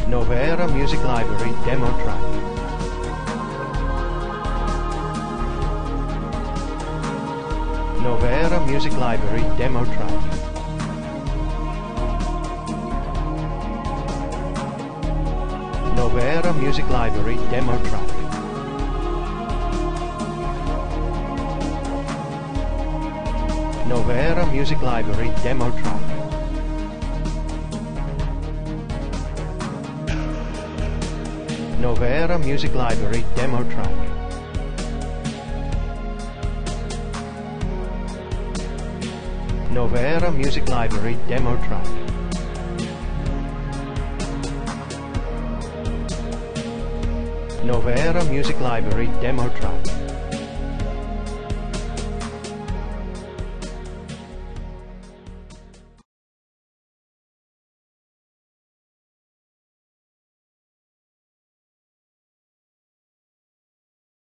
Novera Music Library demo track. Novera Music Library demo track. Novera Music Library demo track. Novera Music Library demo track. Novera Music Library demo track. Novera Music Library demo track. Novera Music Library demo track.